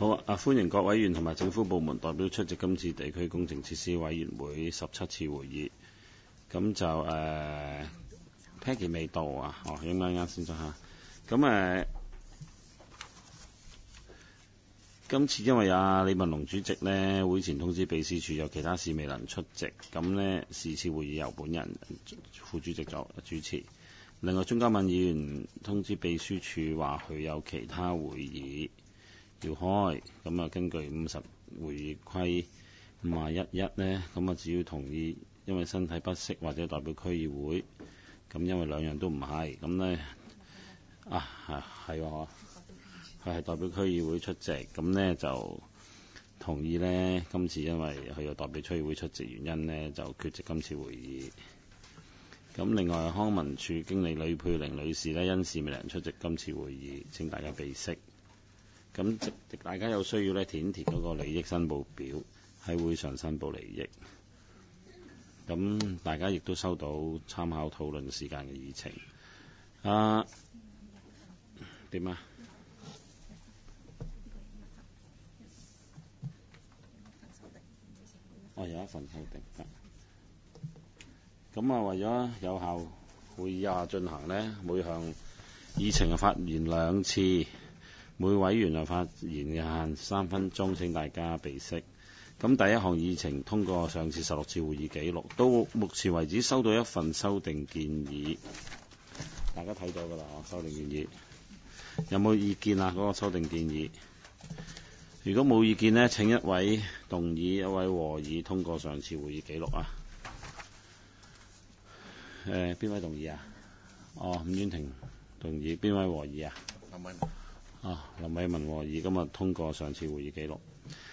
好啊！歡迎各委員同埋政府部門代表出席今次地區工程設施委員會17次會議。咁就Peggy 未到啊，應該啱先咗嚇。咁今次因為李文龍主席呢，會前通知秘書處有其他事未能出席，咁呢是次會議由本人副主席作主持。另外，鍾嘉敏議員通知秘書處話佢有其他會議要開，咁根據50會議規51呢，咁只要同意，因為身體不適或者代表區議會，咁因為兩樣都唔係，咁呢係喎，佢係代表區議會出席，咁呢就同意呢。今次因為佢有代表區議會出席原因呢，就缺席今次會議。咁另外，康文署經理呂佩玲女士呢，因事未能出席今次會議，請大家備悉。咁大家有需要呢，填嗰個利益申報表，喺會上申報利益。咁大家亦都收到參考討論時間嘅議程。點啊？有一份修訂。咁為咗有效會議進行呢，每項議程發言2次，每委員發言嘅限3分鐘，請大家備悉。咁第一項議程通過上次16次會議記錄，到目前為止收到一份修訂建議，大家睇到㗎啦，修訂建議有冇意見啊？嗰個修訂建議，如果冇意見呢，請一位動議，一位和議通過上次會議記錄啊。邊位動議啊？伍婉婷動議，邊位和議啊？林偉文和議，今日通過上次會議記錄。